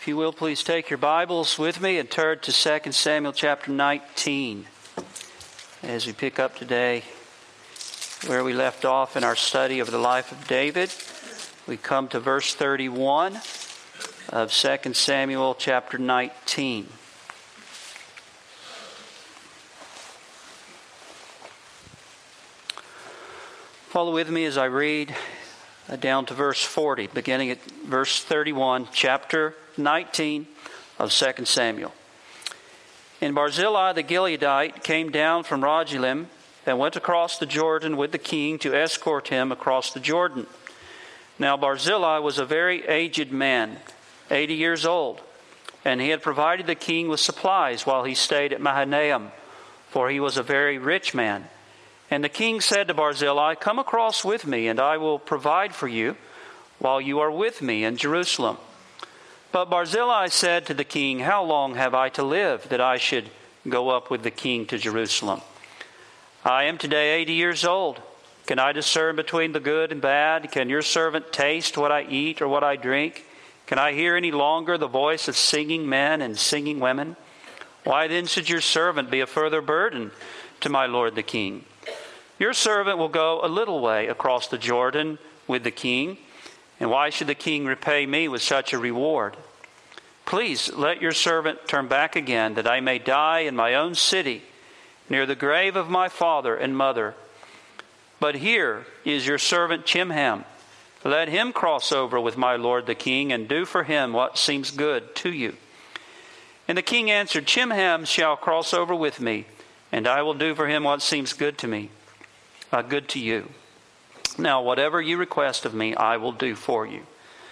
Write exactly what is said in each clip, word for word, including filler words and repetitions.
If you will, please take your Bibles with me and turn to Second Samuel chapter nineteen as we pick up today where we left off in our study of the life of David. We come to verse thirty-one of Second Samuel chapter nineteen. Follow with me as I read down to verse forty, beginning at verse thirty-one, chapter nineteen of Second Samuel. And Barzillai the Gileadite came down from Rogelim and went across the Jordan with the king to escort him across the Jordan. Now Barzillai was a very aged man, eighty years old, and he had provided the king with supplies while he stayed at Mahanaim, for he was a very rich man. And the king said to Barzillai, "Come across with me, and I will provide for you while you are with me in Jerusalem." But Barzillai said to the king, "How long have I to live that I should go up with the king to Jerusalem? I am today eighty years old. Can I discern between the good and bad? Can your servant taste what I eat or what I drink? Can I hear any longer the voice of singing men and singing women? Why then should your servant be a further burden to my lord the king? Your servant will go a little way across the Jordan with the king, and why should the king repay me with such a reward? Please let your servant turn back again, that I may die in my own city, near the grave of my father and mother. But here is your servant Chimham. Let him cross over with my lord the king, and do for him what seems good to you." And the king answered, "Chimham shall cross over with me, and I will do for him what seems good to me, uh, good to you. Now, whatever you request of me, I will do for you."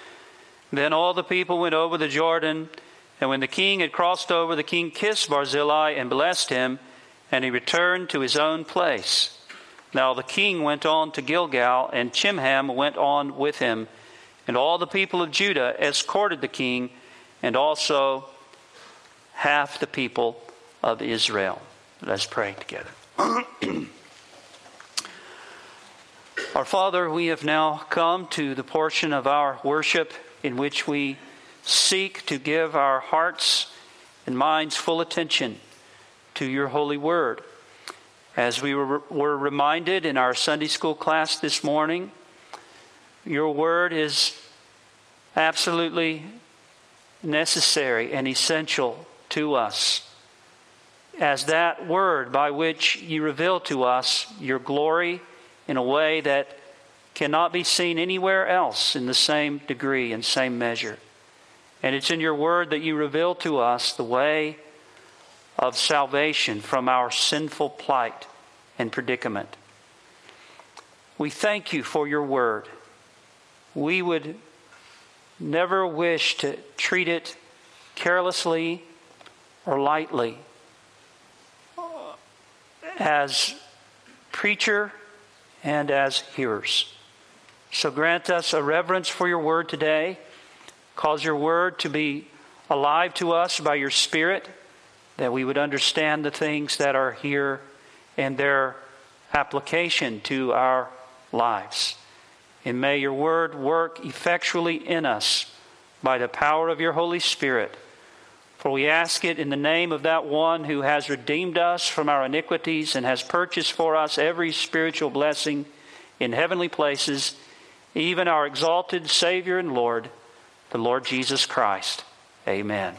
Then all the people went over the Jordan, and when the king had crossed over, the king kissed Barzillai and blessed him, and he returned to his own place. Now the king went on to Gilgal, and Chimham went on with him, and all the people of Judah escorted the king, and also half the people of Israel. Let's pray together. Our Father, we have now come to the portion of our worship in which we seek to give our hearts and minds full attention to your holy word. As we were reminded in our Sunday school class this morning, your word is absolutely necessary and essential to us, as that word by which you reveal to us your glory in a way that cannot be seen anywhere else in the same degree and same measure. And it's in your word that you reveal to us the way of salvation from our sinful plight and predicament. We thank you for your word. We would never wish to treat it carelessly or lightly. As preacher and as hearers. So grant us a reverence for your word today. Cause your word to be alive to us by your Spirit, that we would understand the things that are here and their application to our lives. And may your word work effectually in us by the power of your Holy Spirit. For we ask it in the name of that one who has redeemed us from our iniquities and has purchased for us every spiritual blessing in heavenly places, even our exalted Savior and Lord, the Lord Jesus Christ. Amen.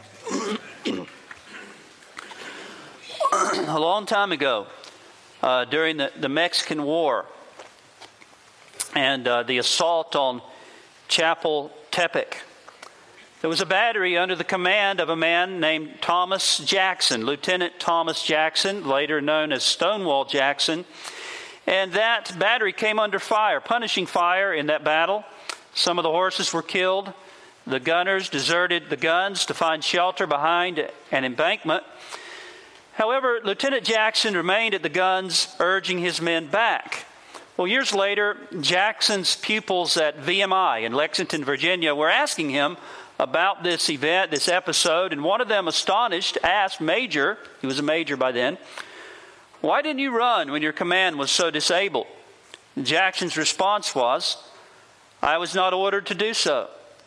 A long time ago, uh, during the, the Mexican War and uh, the assault on Chapultepec, there was a battery under the command of a man named Thomas Jackson, Lieutenant Thomas Jackson, later known as Stonewall Jackson. And that battery came under fire, punishing fire in that battle. Some of the horses were killed. The gunners deserted the guns to find shelter behind an embankment. However, Lieutenant Jackson remained at the guns, urging his men back. Well, years later, Jackson's pupils at V M I in Lexington, Virginia, were asking him about this event, this episode, and one of them, astonished, asked Major, he was a major by then, "Why didn't you run when your command was so disabled?" And Jackson's response was, "I was not ordered to do so.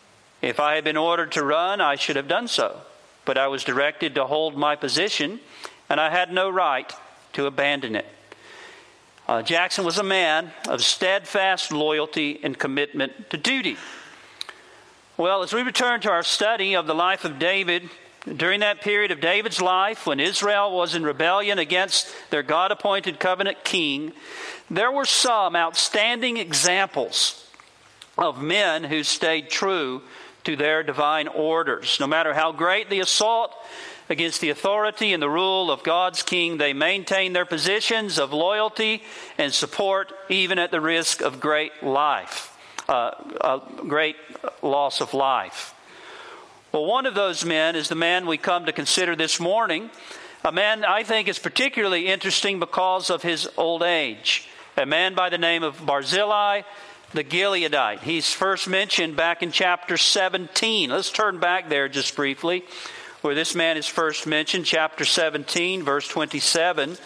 If I had been ordered to run, I should have done so. But I was directed to hold my position, and I had no right to abandon it. Uh, Jackson was a man of steadfast loyalty and commitment to duty. Well, as we return to our study of the life of David, during that period of David's life, when Israel was in rebellion against their God-appointed covenant king, there were some outstanding examples of men who stayed true to their divine orders. No matter how great the assault against the authority and the rule of God's king, they maintained their positions of loyalty and support, even at the risk of great life, uh, a great loss of life. Well, one of those men is the man we come to consider this morning. A man I think is particularly interesting because of his old age. A man by the name of Barzillai the Gileadite. He's first mentioned back in chapter seventeen. Let's turn back there just briefly, where this man is first mentioned, chapter seventeen, verse twenty-seven.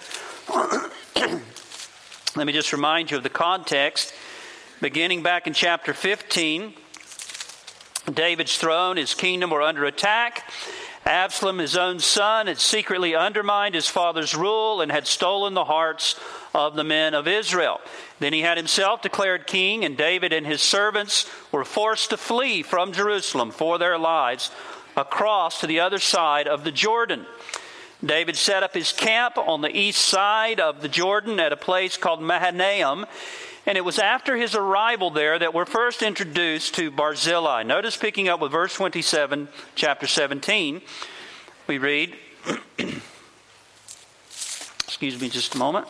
Let me just remind you of the context. Beginning back in chapter fifteen, David's throne, his kingdom were under attack. Absalom, his own son, had secretly undermined his father's rule and had stolen the hearts of the men of Israel. Then he had himself declared king, and David and his servants were forced to flee from Jerusalem for their lives across to the other side of the Jordan. David set up his camp on the east side of the Jordan at a place called Mahanaim, and it was after his arrival there that we're first introduced to Barzillai. Notice, picking up with verse twenty-seven, chapter seventeen, we read, excuse me just a moment.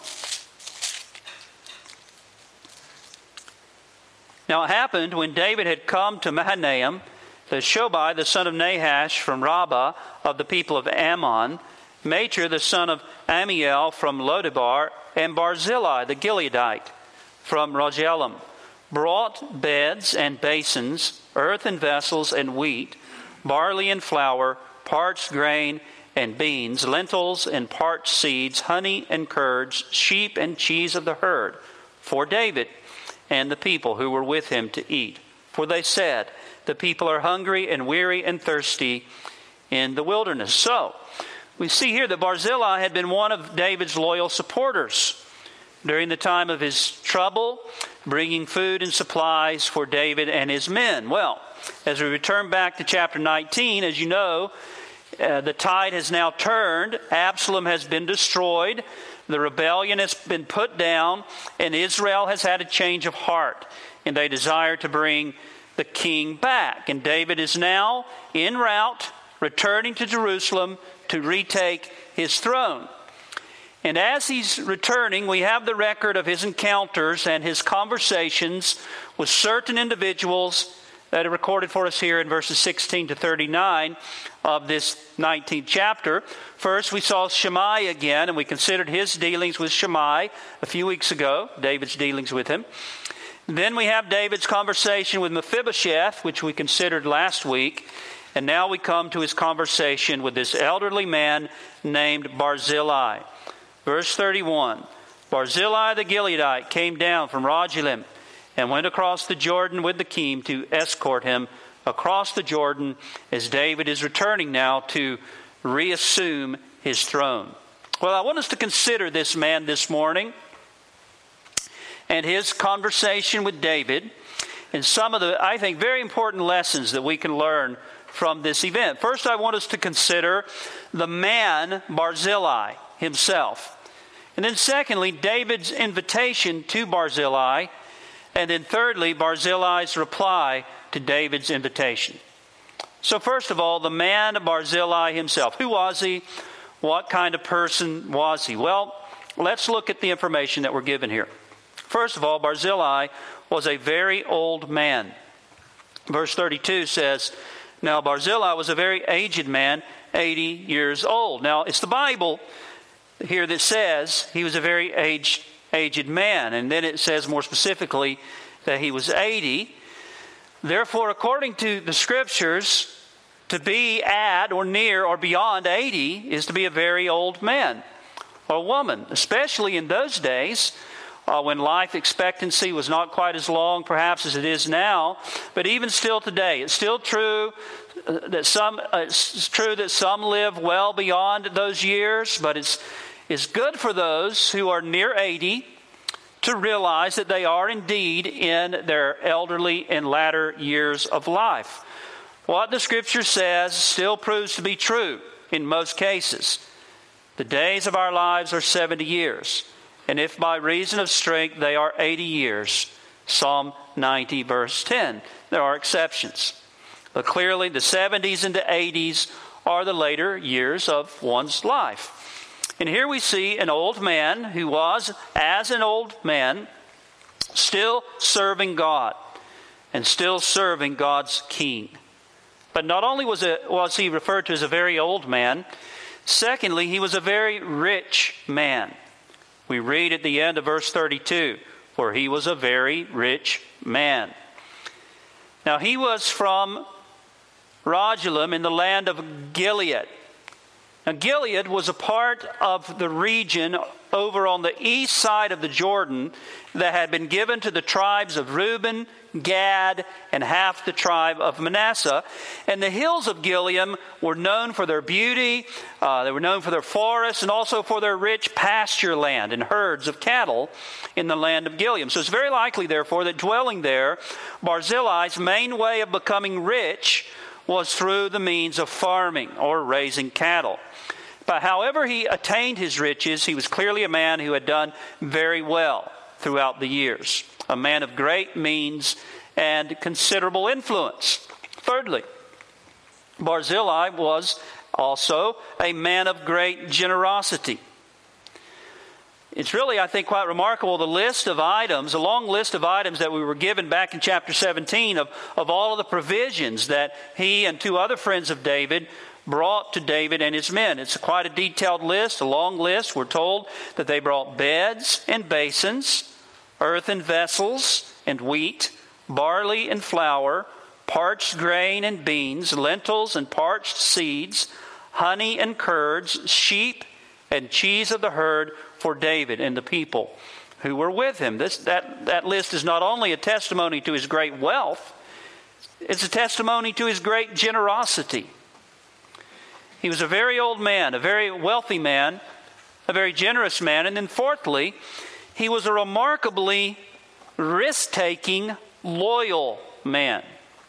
Now it happened when David had come to Mahanaim, that Shobai, the son of Nahash from Rabbah of the people of Ammon, Machir, the son of Amiel from Lodebar, and Barzillai the Gileadite from Rogelim, brought beds and basins, earthen vessels and wheat, barley and flour, parched grain and beans, lentils and parched seeds, honey and curds, sheep and cheese of the herd, for David and the people who were with him to eat. For they said, the people are hungry and weary and thirsty in the wilderness. So, we see here that Barzillai had been one of David's loyal supporters during the time of his trouble, bringing food and supplies for David and his men. Well, as we return back to chapter nineteen, as you know, uh, the tide has now turned. Absalom has been destroyed. The rebellion has been put down, and Israel has had a change of heart, and they desire to bring the king back. And David is now en route, returning to Jerusalem to retake his throne. And as he's returning, we have the record of his encounters and his conversations with certain individuals that are recorded for us here in verses sixteen to thirty-nine of this nineteenth chapter. First, we saw Shimei again, and we considered his dealings with Shimei a few weeks ago, David's dealings with him. Then we have David's conversation with Mephibosheth, which we considered last week. And now we come to his conversation with this elderly man named Barzillai. Verse thirty-one, Barzillai the Gileadite came down from Rogelim and went across the Jordan with the king to escort him across the Jordan as David is returning now to reassume his throne. Well, I want us to consider this man this morning and his conversation with David and some of the, I think, very important lessons that we can learn from this event. First, I want us to consider the man Barzillai himself. And then secondly, David's invitation to Barzillai. And then thirdly, Barzillai's reply to David's invitation. So first of all, the man Barzillai himself. Who was he? What kind of person was he? Well, let's look at the information that we're given here. First of all, Barzillai was a very old man. Verse thirty-two says, now Barzillai was a very aged man, eighty years old. Now, it's the Bible here that says he was a very aged, aged man. And then it says more specifically that he was eighty. Therefore, according to the Scriptures, to be at or near or beyond eighty is to be a very old man or woman. Especially in those days, uh, when life expectancy was not quite as long perhaps as it is now. But even still today, it's still true that some uh, it's true that some live well beyond those years, but it's it's good for those who are near eighty to realize that they are indeed in their elderly and latter years of life. What the Scripture says still proves to be true in most cases. The days of our lives are seventy years, and if by reason of strength they are eighty years. Psalm ninety, verse ten. There are exceptions. But clearly the seventies and the eighties are the later years of one's life. And here we see an old man who was, as an old man, still serving God and still serving God's King. But not only was, it, was he referred to as a very old man, secondly, he was a very rich man. We read at the end of verse thirty-two, for he was a very rich man. Now he was from Rogelim in the land of Gilead. Now Gilead was a part of the region over on the east side of the Jordan that had been given to the tribes of Reuben, Gad, and half the tribe of Manasseh. And the hills of Gilead were known for their beauty, uh, they were known for their forests, and also for their rich pasture land and herds of cattle in the land of Gilead. So it's very likely, therefore, that dwelling there, Barzillai's main way of becoming rich was through the means of farming or raising cattle. But however he attained his riches, he was clearly a man who had done very well throughout the years. A man of great means and considerable influence. Thirdly, Barzillai was also a man of great generosity. It's really, I think, quite remarkable, the list of items, a long list of items that we were given back in chapter seventeen of, of all of the provisions that he and two other friends of David brought to David and his men. It's quite a detailed list, a long list. We're told that they brought beds and basins, earthen vessels and wheat, barley and flour, parched grain and beans, lentils and parched seeds, honey and curds, sheep and cheese of the herd for David and the people who were with him. This, that, that list is not only a testimony to his great wealth, it's a testimony to his great generosity. He was a very old man, a very wealthy man, a very generous man. And then fourthly, he was a remarkably risk-taking, loyal man.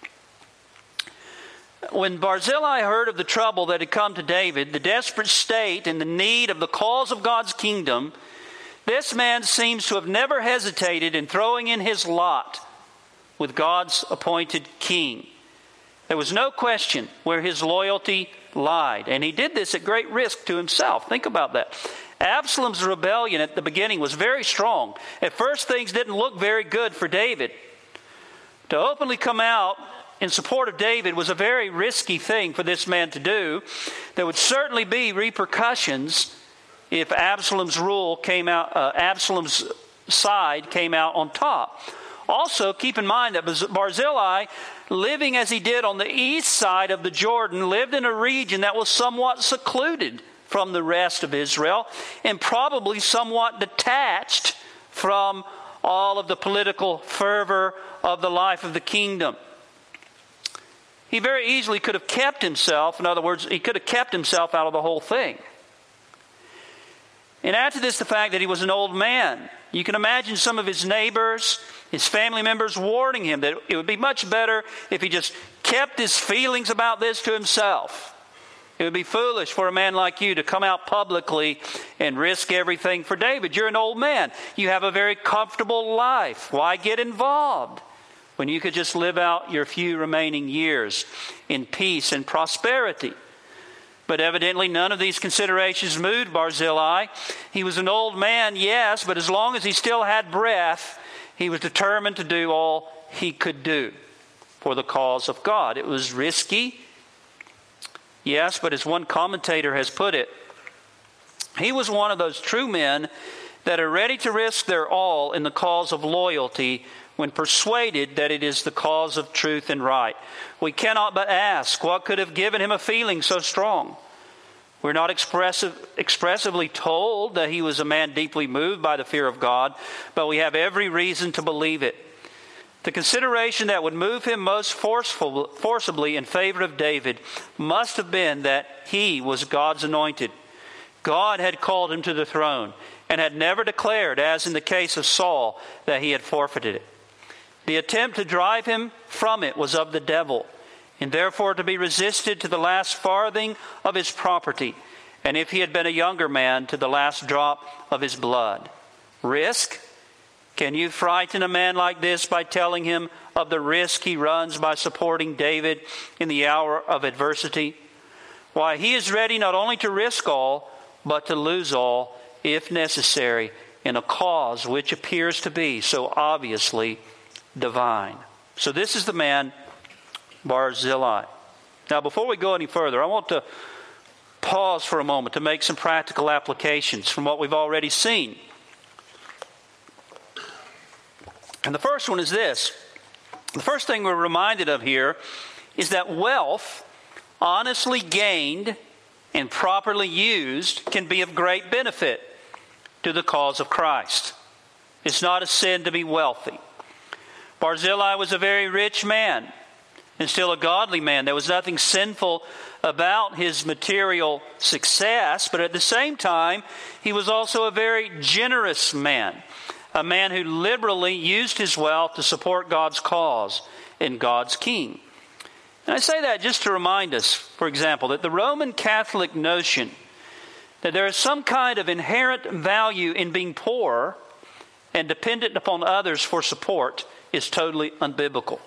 When Barzillai heard of the trouble that had come to David, the desperate state and the need of the cause of God's kingdom, this man seems to have never hesitated in throwing in his lot with God's appointed king. There was no question where his loyalty lied, and he did this at great risk to himself. Think about that. Absalom's rebellion at the beginning was very strong. At first, things didn't look very good for David. To openly come out in support of David was a very risky thing for this man to do. There would certainly be repercussions if Absalom's rule came out, uh, Absalom's side came out on top. Also, keep in mind that Barzillai, living as he did on the east side of the Jordan, lived in a region that was somewhat secluded from the rest of Israel and probably somewhat detached from all of the political fervor of the life of the kingdom. He very easily could have kept himself, in other words, he could have kept himself out of the whole thing. And add to this the fact that he was an old man. You can imagine some of his neighbors, his family members warning him that it would be much better if he just kept his feelings about this to himself. It would be foolish for a man like you to come out publicly and risk everything for David. You're an old man. You have a very comfortable life. Why get involved when you could just live out your few remaining years in peace and prosperity? But evidently none of these considerations moved Barzillai. He was an old man, yes, but as long as he still had breath, he was determined to do all he could do for the cause of God. It was risky, yes, but as one commentator has put it, he was one of those true men that are ready to risk their all in the cause of loyalty when persuaded that it is the cause of truth and right. We cannot but ask, what could have given him a feeling so strong? We're not expressive, expressively told that he was a man deeply moved by the fear of God, but we have every reason to believe it. The consideration that would move him most forceful, forcibly in favor of David must have been that he was God's anointed. God had called him to the throne and had never declared, as in the case of Saul, that he had forfeited it. The attempt to drive him from it was of the devil, and therefore to be resisted to the last farthing of his property, and if he had been a younger man, to the last drop of his blood. Risk? Can you frighten a man like this by telling him of the risk he runs by supporting David in the hour of adversity? Why, he is ready not only to risk all, but to lose all, if necessary, in a cause which appears to be so obviously divine. So this is the man Barzillai. Now, before we go any further, I want to pause for a moment to make some practical applications from what we've already seen. And the first one is this. The first thing we're reminded of here is that wealth, honestly gained and properly used, can be of great benefit to the cause of Christ. It's not a sin to be wealthy. Barzillai was a very rich man, and still a godly man. There was nothing sinful about his material success, but at the same time, he was also a very generous man, a man who liberally used his wealth to support God's cause and God's king. And I say that just to remind us, for example, that the Roman Catholic notion that there is some kind of inherent value in being poor and dependent upon others for support is totally unbiblical.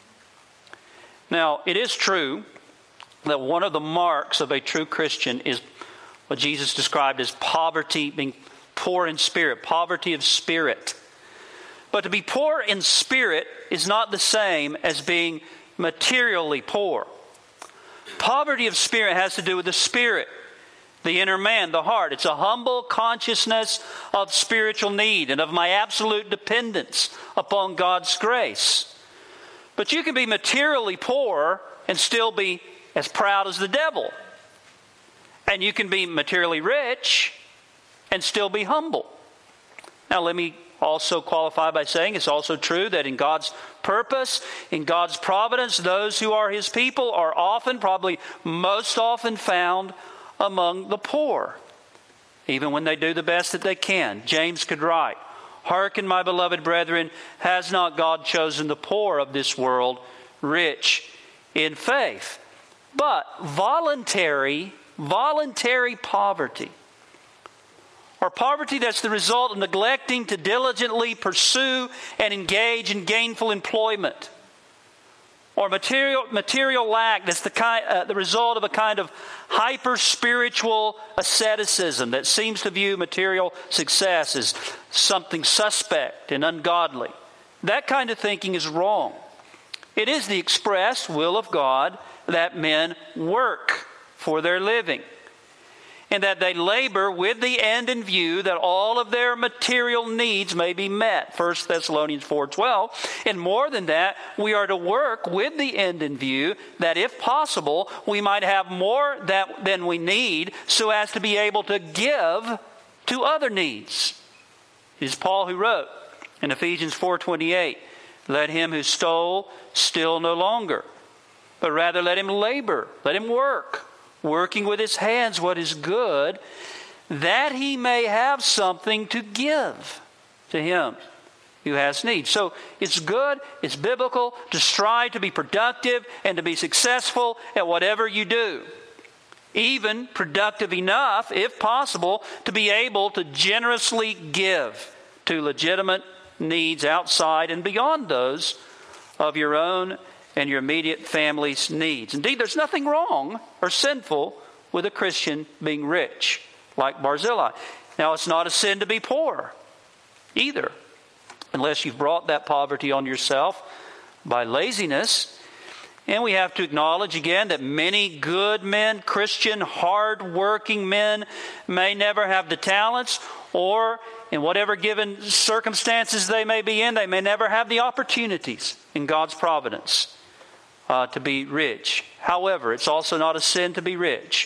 Now, it is true that one of the marks of a true Christian is what Jesus described as poverty, being poor in spirit, poverty of spirit. But to be poor in spirit is not the same as being materially poor. Poverty of spirit has to do with the spirit, the inner man, the heart. It's a humble consciousness of spiritual need and of my absolute dependence upon God's grace. But you can be materially poor and still be as proud as the devil. And you can be materially rich and still be humble. Now, let me also qualify by saying it's also true that in God's purpose, in God's providence, those who are His people are often, probably most often, found among the poor, even when they do the best that they can. James could write, "Hearken, my beloved brethren, has not God chosen the poor of this world rich in faith?" But voluntary, voluntary poverty, or poverty that's the result of neglecting to diligently pursue and engage in gainful employment, or material material lack that's the kind, uh, the result of a kind of hyper-spiritual asceticism that seems to view material success as something suspect and ungodly. That kind of thinking is wrong. It is the express will of God that men work for their living, and that they labor with the end in view that all of their material needs may be met. First Thessalonians four twelve. And more than that, we are to work with the end in view that if possible, we might have more that, than we need so as to be able to give to other needs. It is Paul who wrote in Ephesians four twenty-eight, "Let him who stole steal no longer, but rather let him labor, let him work, working with his hands what is good, that he may have something to give to him who has need." So it's good, it's biblical to strive to be productive and to be successful at whatever you do. Even productive enough, if possible, to be able to generously give to legitimate needs outside and beyond those of your own and your immediate family's needs. Indeed, there's nothing wrong or sinful with a Christian being rich, like Barzillai. Now, it's not a sin to be poor either, unless you've brought that poverty on yourself by laziness. And we have to acknowledge again that many good men, Christian, hard-working men, may never have the talents, or in whatever given circumstances they may be in, they may never have the opportunities in God's providence uh, to be rich. However, it's also not a sin to be rich.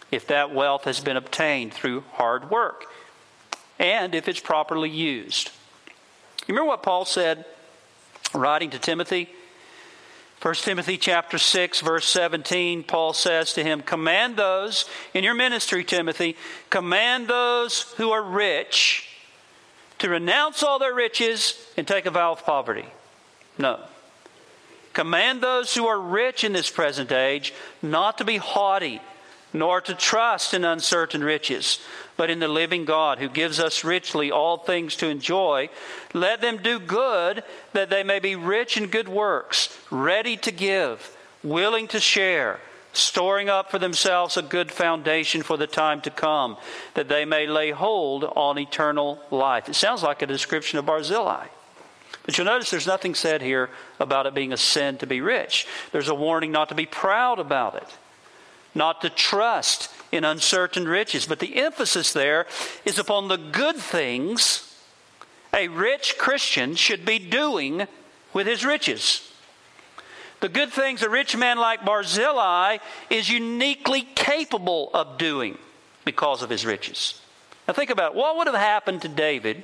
if that wealth has been obtained through hard work and if it's properly used. You remember what Paul said writing to Timothy? First Timothy chapter six, verse seventeen, Paul says to him, command those in your ministry, Timothy, command those who are rich to renounce all their riches and take a vow of poverty. No. Command those who are rich in this present age not to be haughty, nor to trust in uncertain riches, but in the living God who gives us richly all things to enjoy. Let them do good, that they may be rich in good works, ready to give, willing to share, storing up for themselves a good foundation for the time to come, that they may lay hold on eternal life. It sounds like a description of Barzillai. But you'll notice there's nothing said here about it being a sin to be rich. There's a warning not to be proud about it, not to trust in uncertain riches. But the emphasis there is upon the good things a rich Christian should be doing with his riches. The good things a rich man like Barzillai is uniquely capable of doing because of his riches. Now think about it. What would have happened to David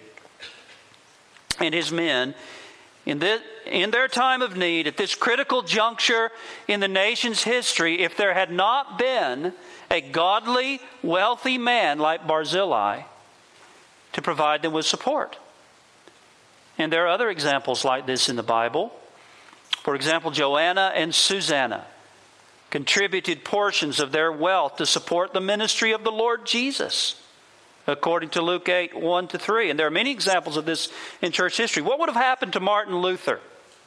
and his men in, this, in their time of need, at this critical juncture in the nation's history, if there had not been a godly, wealthy man like Barzillai to provide them with support? And there are other examples like this in the Bible. For example, Joanna and Susanna contributed portions of their wealth to support the ministry of the Lord Jesus, according to Luke eight, one to three. And there are many examples of this in church history. What would have happened to Martin Luther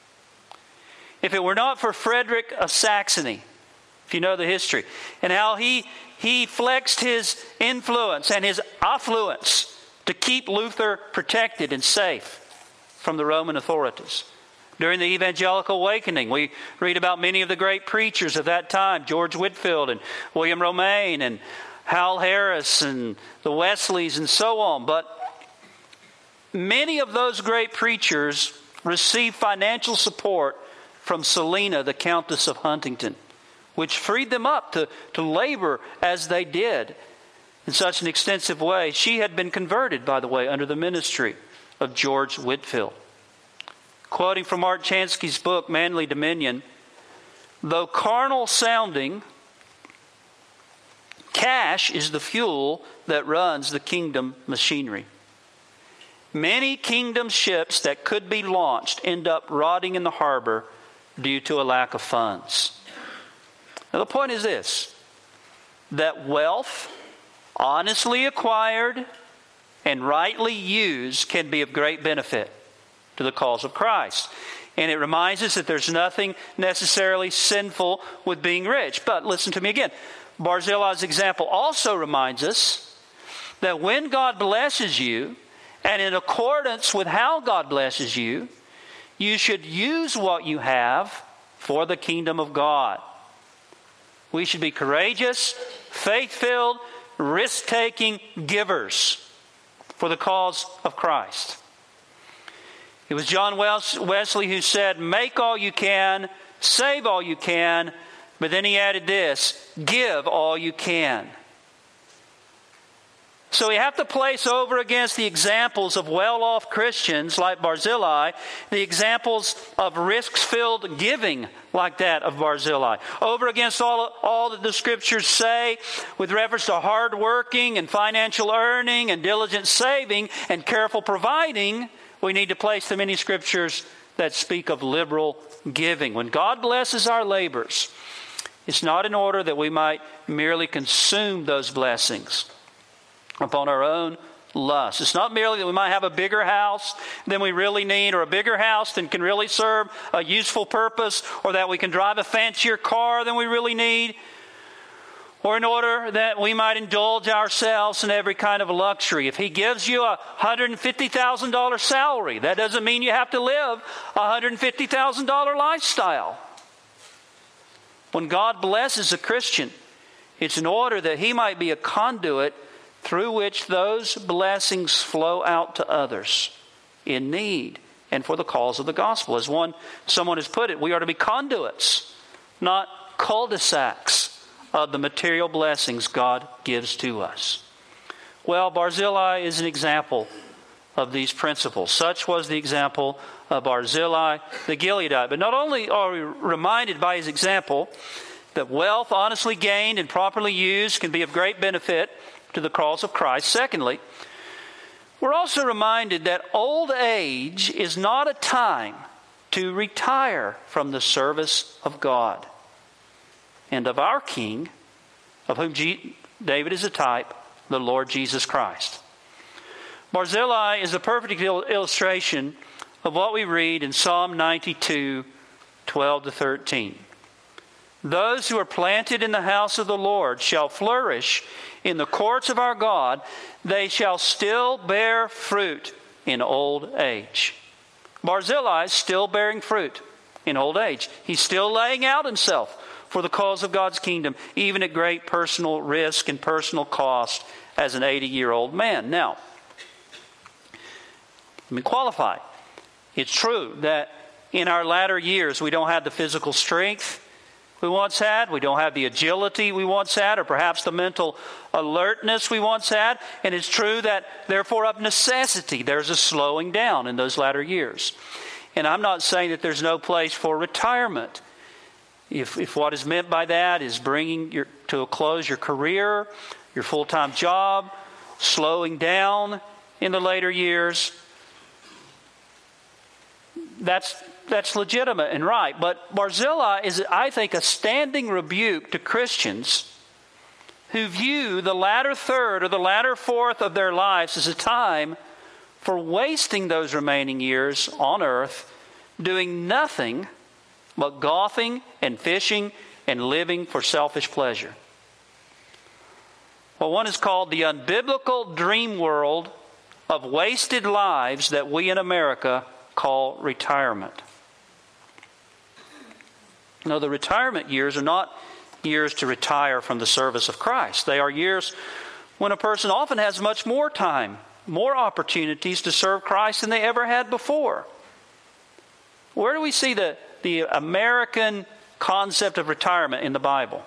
if it were not for Frederick of Saxony, if you know the history, and how he, he flexed his influence and his affluence to keep Luther protected and safe from the Roman authorities? During the Evangelical Awakening, we read about many of the great preachers of that time, George Whitefield and William Romaine and Hal Harris and the Wesleys and so on. But many of those great preachers received financial support from Selina, the Countess of Huntington, which freed them up to, to labor as they did in such an extensive way. She had been converted, by the way, under the ministry of George Whitefield. Quoting from Art Chansky's book, Manly Dominion, though carnal sounding, cash is the fuel that runs the kingdom machinery. Many kingdom ships that could be launched end up rotting in the harbor due to a lack of funds. Now the point is this, that wealth, honestly acquired and rightly used, can be of great benefit to the cause of Christ. And it reminds us that there's nothing necessarily sinful with being rich. But listen to me again. Barzillai's example also reminds us that when God blesses you, and in accordance with how God blesses you, you should use what you have for the kingdom of God. We should be courageous, faith-filled, risk-taking givers for the cause of Christ. It was John Wesley who said, make all you can, save all you can, but then he added this, give all you can. So we have to place over against the examples of well-off Christians like Barzillai, the examples of risks-filled giving like that of Barzillai. Over against all, all that the Scriptures say with reference to hard working and financial earning and diligent saving and careful providing, we need to place the many Scriptures that speak of liberal giving. When God blesses our labors, it's not in order that we might merely consume those blessings upon our own lust. It's not merely that we might have a bigger house than we really need, or a bigger house than can really serve a useful purpose, or that we can drive a fancier car than we really need, or in order that we might indulge ourselves in every kind of luxury. If He gives you a one hundred fifty thousand dollars salary, that doesn't mean you have to live a one hundred fifty thousand dollars lifestyle. When God blesses a Christian, it's in order that he might be a conduit through which those blessings flow out to others in need and for the cause of the gospel. As one someone has put it, we are to be conduits, not cul-de-sacs of the material blessings God gives to us. Well, Barzillai is an example of these principles. Such was the example of Barzillai the Gileadite. But not only are we reminded by his example that wealth honestly gained and properly used can be of great benefit to the cause of Christ. Secondly, we're also reminded that old age is not a time to retire from the service of God and of our King, of whom G- David is a type, the Lord Jesus Christ. Barzillai is a perfect il- illustration of what we read in Psalm ninety-two, twelve to thirteen. Those who are planted in the house of the Lord shall flourish in the courts of our God. They shall still bear fruit in old age. Barzillai is still bearing fruit in old age. He's still laying out himself for the cause of God's kingdom, even at great personal risk and personal cost as an eighty-year-old man. Now, let me qualify. It's true that in our latter years we don't have the physical strength we once had. We don't have the agility we once had, or perhaps the mental alertness we once had. And it's true that, therefore, of necessity, there's a slowing down in those latter years. And I'm not saying that there's no place for retirement. If, if what is meant by that is bringing your, to a close your career, your full-time job, slowing down in the later years, that's That's legitimate and right. But Barzillai is, I think, a standing rebuke to Christians who view the latter third or the latter fourth of their lives as a time for wasting those remaining years on earth doing nothing but golfing and fishing and living for selfish pleasure. What one is called the unbiblical dream world of wasted lives that we in America call retirement. No, the retirement years are not years to retire from the service of Christ. They are years when a person often has much more time, more opportunities to serve Christ than they ever had before. Where do we see the, the American concept of retirement in the Bible?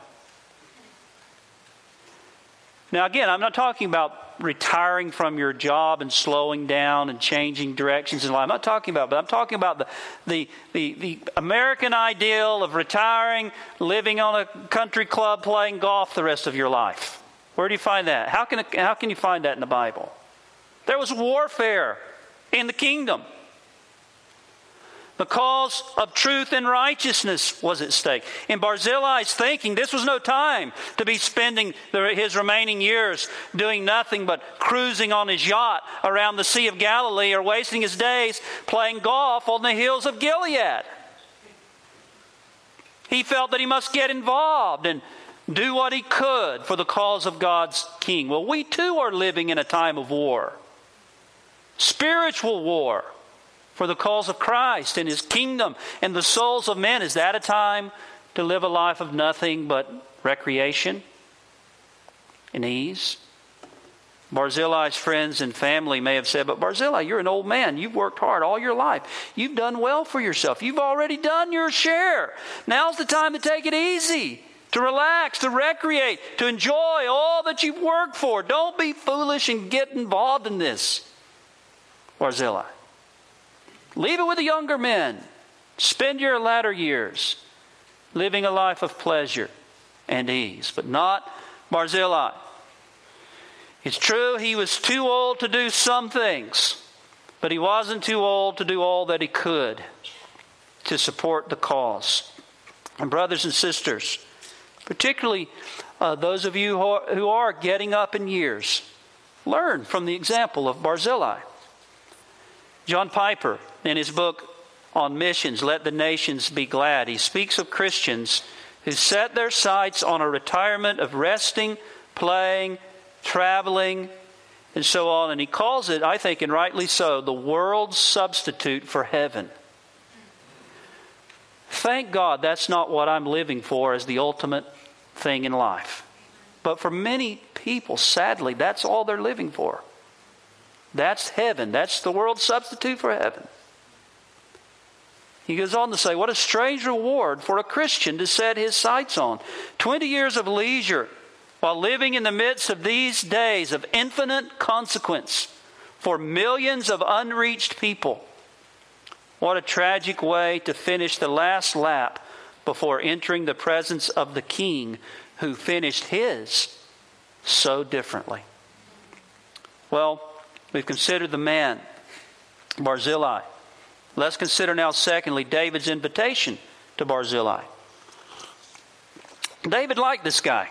Now, again, I'm not talking about retiring from your job and slowing down and changing directions in life. I'm not talking about, but I'm talking about the, the, the, the American ideal of retiring, living on a country club, playing golf the rest of your life. Where do you find that? How can, how can you find that in the Bible? There was warfare in the kingdom. The cause of truth and righteousness was at stake. In Barzillai's thinking, this was no time to be spending the, his remaining years doing nothing but cruising on his yacht around the Sea of Galilee or wasting his days playing golf on the hills of Gilead. He felt that he must get involved and do what he could for the cause of God's King. Well, we too are living in a time of war. Spiritual war. For the cause of Christ and His kingdom and the souls of men. Is that a time to live a life of nothing but recreation and ease? Barzillai's friends and family may have said, but Barzillai, you're an old man. You've worked hard all your life. You've done well for yourself. You've already done your share. Now's the time to take it easy, to relax, to recreate, to enjoy all that you've worked for. Don't be foolish and get involved in this. Barzillai. Leave it with the younger men. Spend your latter years living a life of pleasure and ease, but not Barzillai. It's true he was too old to do some things, but he wasn't too old to do all that he could to support the cause. And brothers and sisters, particularly uh, those of you who are, who are getting up in years, learn from the example of Barzillai. John Piper, in his book on missions, Let the Nations Be Glad, he speaks of Christians who set their sights on a retirement of resting, playing, traveling, and so on. And he calls it, I think, and rightly so, the world's substitute for heaven. Thank God that's not what I'm living for as the ultimate thing in life. But for many people, sadly, that's all they're living for. That's heaven. That's the world's substitute for heaven. He goes on to say, what a strange reward for a Christian to set his sights on. Twenty years of leisure while living in the midst of these days of infinite consequence for millions of unreached people. What a tragic way to finish the last lap before entering the presence of the King who finished his so differently. Well, we've considered the man, Barzillai. Let's consider now, secondly, David's invitation to Barzillai. David liked this guy.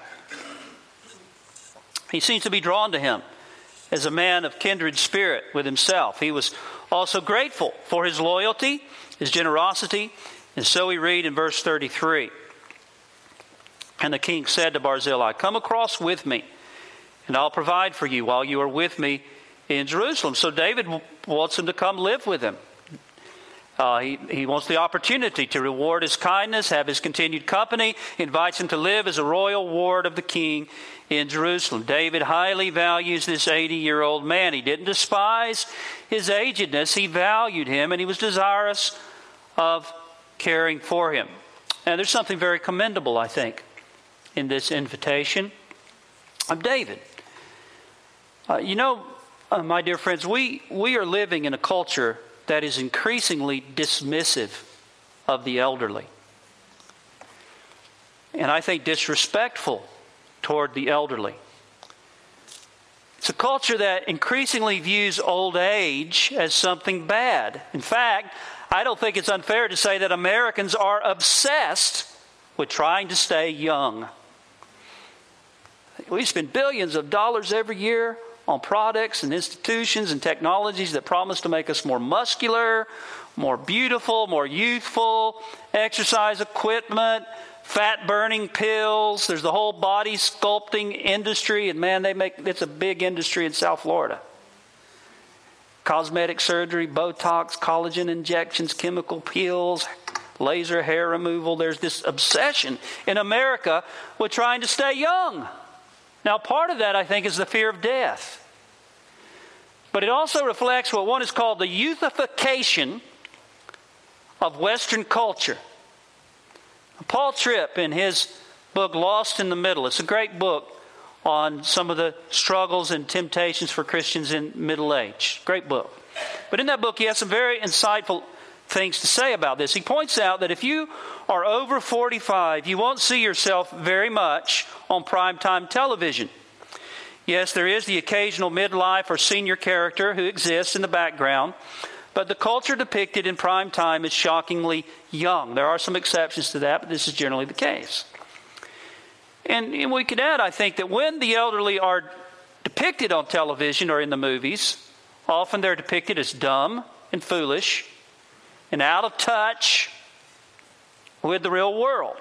He seems to be drawn to him as a man of kindred spirit with himself. He was also grateful for his loyalty, his generosity, and so we read in verse thirty-three. And the king said to Barzillai, come across with me, and I'll provide for you while you are with me in Jerusalem. So David wants him to come live with him. Uh, he, he wants the opportunity to reward his kindness, have his continued company. He invites him to live as a royal ward of the king in Jerusalem. David highly values this eighty-year-old man. He didn't despise his agedness. He valued him, and he was desirous of caring for him. And there's something very commendable, I think, in this invitation of David. Uh, you know, uh, my dear friends, we, we are living in a culture that is increasingly dismissive of the elderly. And I think disrespectful toward the elderly. It's a culture that increasingly views old age as something bad. In fact, I don't think it's unfair to say that Americans are obsessed with trying to stay young. We spend billions of dollars every year on products and institutions and technologies that promise to make us more muscular, more beautiful, more youthful, exercise equipment, fat-burning pills. There's the whole body sculpting industry, and man, they make it's a big industry in South Florida. Cosmetic surgery, Botox, collagen injections, chemical peels, laser hair removal. There's this obsession in America with trying to stay young. Now, part of that, I think, is the fear of death. But it also reflects what one is called the youthification of Western culture. Paul Tripp, in his book, Lost in the Middle, it's a great book on some of the struggles and temptations for Christians in middle age. Great book. But in that book, he has some very insightful things to say about this. He points out that if you are over forty-five, you won't see yourself very much on primetime television. Yes, there is the occasional midlife or senior character who exists in the background, but the culture depicted in prime time is shockingly young. There are some exceptions to that, but this is generally the case. And, and we could add, I think, that when the elderly are depicted on television or in the movies, often they're depicted as dumb and foolish and out of touch with the real world.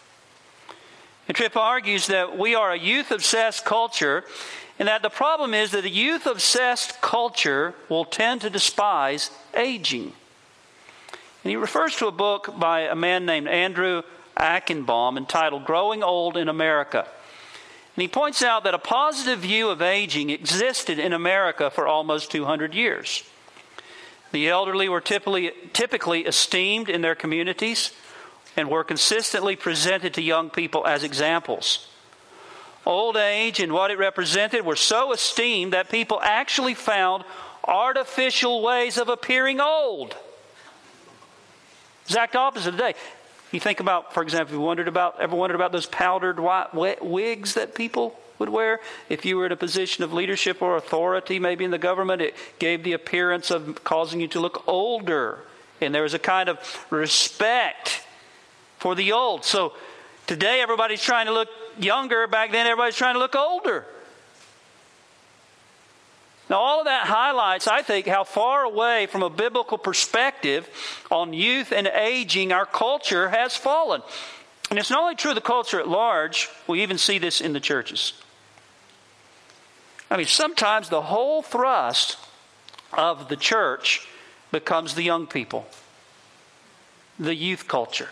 And Tripp argues that we are a youth-obsessed culture, and that the problem is that a youth-obsessed culture will tend to despise aging. And he refers to a book by a man named Andrew Ackenbaum entitled Growing Old in America. And he points out that a positive view of aging existed in America for almost two hundred years. The elderly were typically, typically esteemed in their communities and were consistently presented to young people as examples. Old age and what it represented were so esteemed that people actually found artificial ways of appearing old. Exact opposite today. You think about, for example, you wondered about, ever wondered about those powdered white wet wigs that people would wear? If you were in a position of leadership or authority, maybe in the government, it gave the appearance of causing you to look older. And there was a kind of respect for the old. So today everybody's trying to look younger. Back then everybody's trying to look older. Now all of that highlights, I think, how far away from a biblical perspective on youth and aging our culture has fallen. And it's not only true of the culture at large, we even see this in the churches. I mean, sometimes the whole thrust of the church becomes the young people, the youth culture.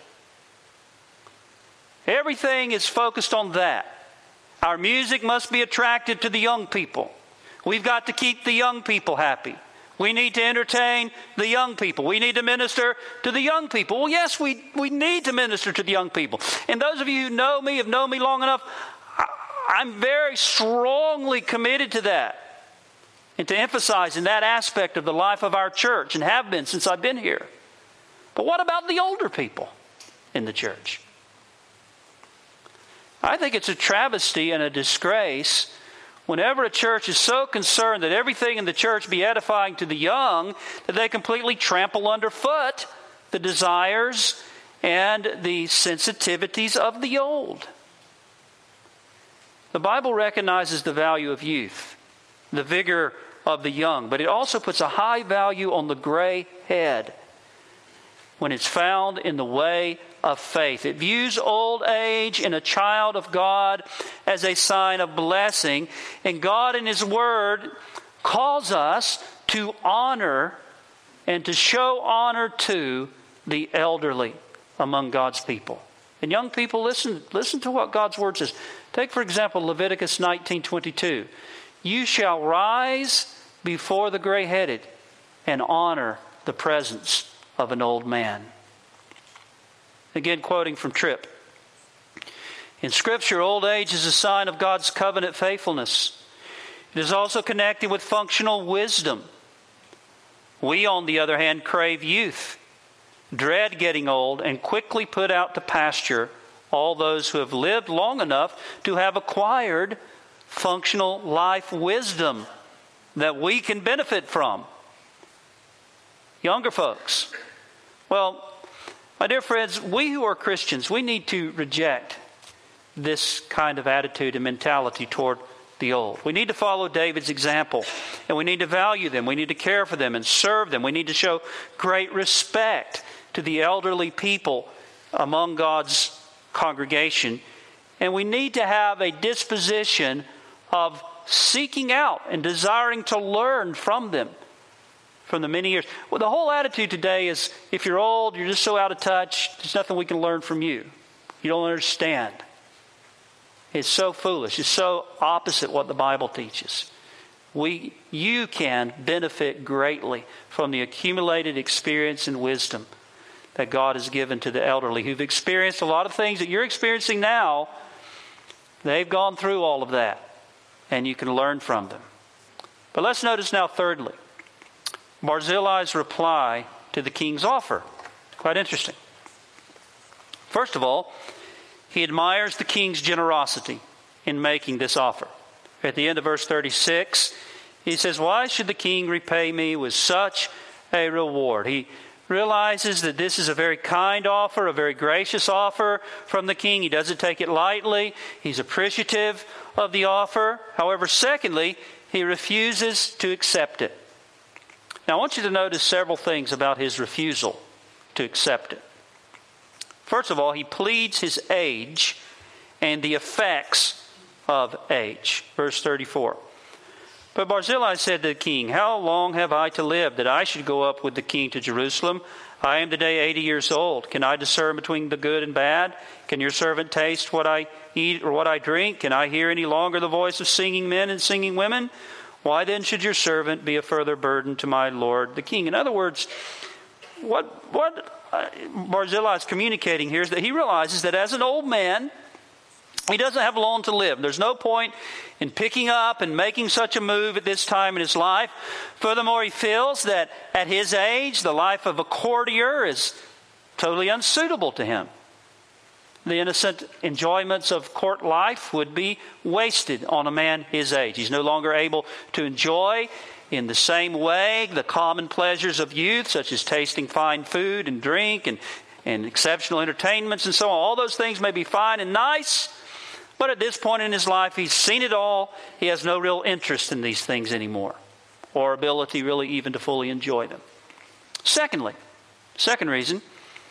Everything is focused on that. Our music must be attractive to the young people. We've got to keep the young people happy. We need to entertain the young people. We need to minister to the young people. Well, yes, we, we need to minister to the young people. And those of you who know me, have known me long enough, I, I'm very strongly committed to that and to emphasizing that aspect of the life of our church, and have been since I've been here. But what about the older people in the church? I think it's a travesty and a disgrace whenever a church is so concerned that everything in the church be edifying to the young that they completely trample underfoot the desires and the sensitivities of the old. The Bible recognizes the value of youth, the vigor of the young, but it also puts a high value on the gray head when it's found in the way of faith. It views old age in a child of God as a sign of blessing. And God in His Word calls us to honor and to show honor to the elderly among God's people. And young people, listen, listen to what God's Word says. Take, for example, Leviticus nineteen twenty-two. You shall rise before the gray-headed and honor the presence of an old man. Again, quoting from Tripp. In Scripture, old age is a sign of God's covenant faithfulness. It is also connected with functional wisdom. We, on the other hand, crave youth, dread getting old, and quickly put out to pasture all those who have lived long enough to have acquired functional life wisdom that we can benefit from. Younger folks, well, my dear friends, we who are Christians, we need to reject this kind of attitude and mentality toward the old. We need to follow David's example, and we need to value them. We need to care for them and serve them. We need to show great respect to the elderly people among God's congregation. And we need to have a disposition of seeking out and desiring to learn from them from the many years. Well, the whole attitude today is, if you're old, you're just so out of touch, there's nothing we can learn from you. You don't understand. It's so foolish. It's so opposite what the Bible teaches. We, you can benefit greatly from the accumulated experience and wisdom that God has given to the elderly who've experienced a lot of things that you're experiencing now. They've gone through all of that, and you can learn from them. But let's notice now, thirdly, Barzillai's reply to the king's offer. Quite interesting. First of all, he admires the king's generosity in making this offer. At the end of verse thirty-six, he says, "Why should the king repay me with such a reward?" He realizes that this is a very kind offer, a very gracious offer from the king. He doesn't take it lightly. He's appreciative of the offer. However, secondly, he refuses to accept it. Now, I want you to notice several things about his refusal to accept it. First of all, he pleads his age and the effects of age. Verse thirty-four. But Barzillai said to the king, "How long have I to live that I should go up with the king to Jerusalem? I am today eighty years old. Can I discern between the good and bad? Can your servant taste what I eat or what I drink? Can I hear any longer the voice of singing men and singing women? Why then should your servant be a further burden to my lord the king?" In other words, what what Barzillai is communicating here is that he realizes that as an old man, he doesn't have long to live. There's no point in picking up and making such a move at this time in his life. Furthermore, he feels that at his age, the life of a courtier is totally unsuitable to him. The innocent enjoyments of court life would be wasted on a man his age. He's no longer able to enjoy in the same way the common pleasures of youth, such as tasting fine food and drink and, and exceptional entertainments and so on. All those things may be fine and nice, but at this point in his life, he's seen it all. He has no real interest in these things anymore, or ability really even to fully enjoy them. Secondly, second reason,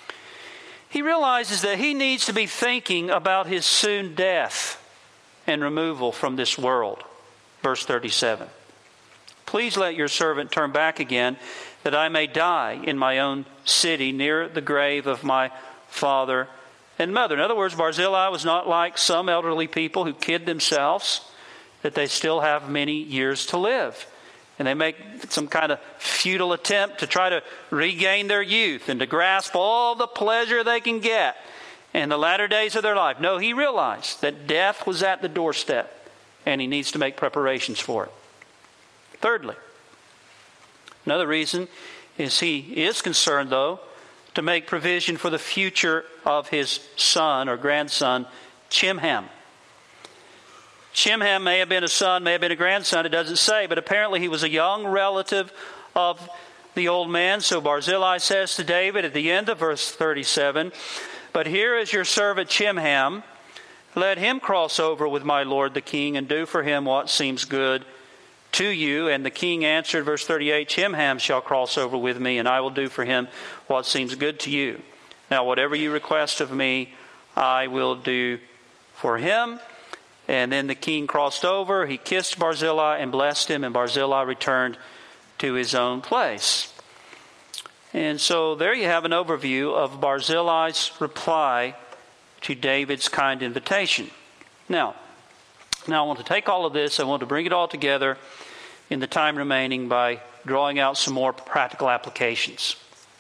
he realizes that he needs to be thinking about his soon death and removal from this world. Verse thirty-seven. "Please let your servant turn back again, that I may die in my own city near the grave of my father and mother." In other words, Barzillai was not like some elderly people who kid themselves that they still have many years to live. And they make some kind of futile attempt to try to regain their youth and to grasp all the pleasure they can get in the latter days of their life. No, he realized that death was at the doorstep and he needs to make preparations for it. Thirdly, another reason is he is concerned, though, to make provision for the future of his son or grandson, Chimham. Chimham may have been a son, may have been a grandson, it doesn't say, but apparently he was a young relative of the old man. So Barzillai says to David at the end of verse thirty-seven, "But here is your servant Chimham. Let him cross over with my lord the king and do for him what seems good to you." And the king answered, verse thirty-eight, "Chimham shall cross over with me, and I will do for him what seems good to you. Now whatever you request of me, I will do for him." And then the king crossed over, he kissed Barzillai and blessed him, and Barzillai returned to his own place. And so there you have an overview of Barzillai's reply to David's kind invitation. Now, now I want to take all of this, I want to bring it all together in the time remaining by drawing out some more practical applications.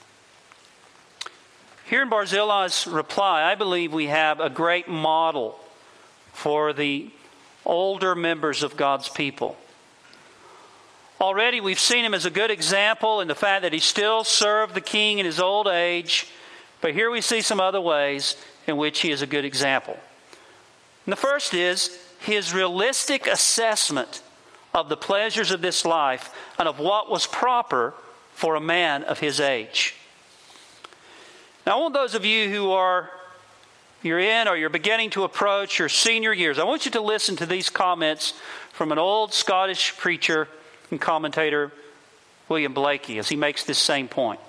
Here in Barzillai's reply, I believe we have a great model for the older members of God's people. Already we've seen him as a good example in the fact that he still served the king in his old age, but here we see some other ways in which he is a good example. And the first is his realistic assessment of the pleasures of this life and of what was proper for a man of his age. Now I want those of you who are you're in or you're beginning to approach your senior years, I want you to listen to these comments from an old Scottish preacher and commentator, William Blakey, as he makes this same point.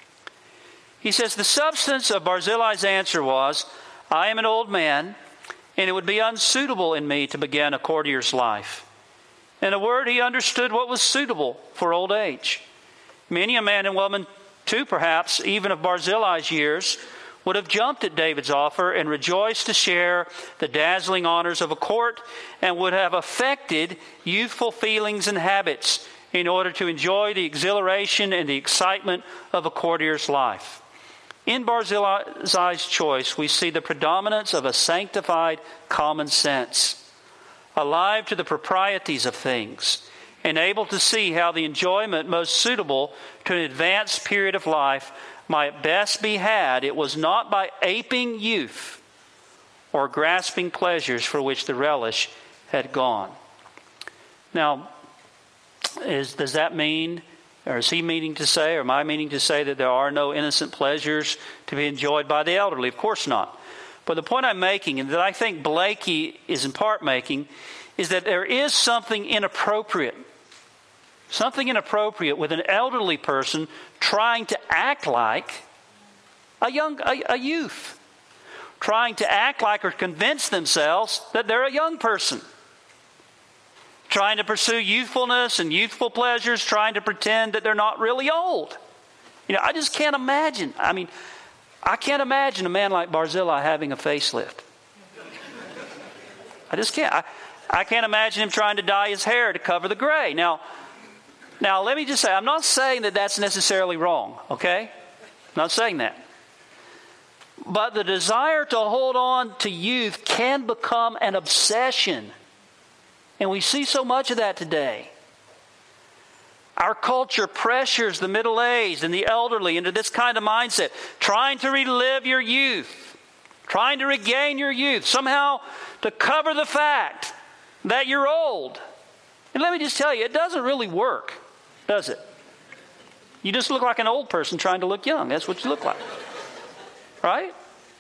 He says, "The substance of Barzillai's answer was, I am an old man, and it would be unsuitable in me to begin a courtier's life. In a word, he understood what was suitable for old age. Many a man and woman, too, perhaps, even of Barzillai's years, would have jumped at David's offer and rejoiced to share the dazzling honors of a court and would have affected youthful feelings and habits in order to enjoy the exhilaration and the excitement of a courtier's life. In Barzillai's choice, we see the predominance of a sanctified common sense, alive to the proprieties of things, and able to see how the enjoyment most suitable to an advanced period of life might best be had. It was not by aping youth or grasping pleasures for which the relish had gone." Now, is, does that mean, or is he meaning to say, or am I meaning to say that there are no innocent pleasures to be enjoyed by the elderly? Of course not. But the point I'm making, and that I think Blakey is in part making, is that there is something inappropriate Something inappropriate with an elderly person trying to act like a young a, a youth. Trying to act like or convince themselves that they're a young person. Trying to pursue youthfulness and youthful pleasures, trying to pretend that they're not really old. You know, I just can't imagine. I mean, I can't imagine a man like Barzillai having a facelift. I just can't. I, I can't imagine him trying to dye his hair to cover the gray. Now, Now, let me just say, I'm not saying that that's necessarily wrong, okay? I'm not saying that. But the desire to hold on to youth can become an obsession. And we see so much of that today. Our culture pressures the middle-aged and the elderly into this kind of mindset, trying to relive your youth, trying to regain your youth, somehow to cover the fact that you're old. And let me just tell you, it doesn't really work. Does it? You just look like an old person trying to look young. That's what you look like. Right?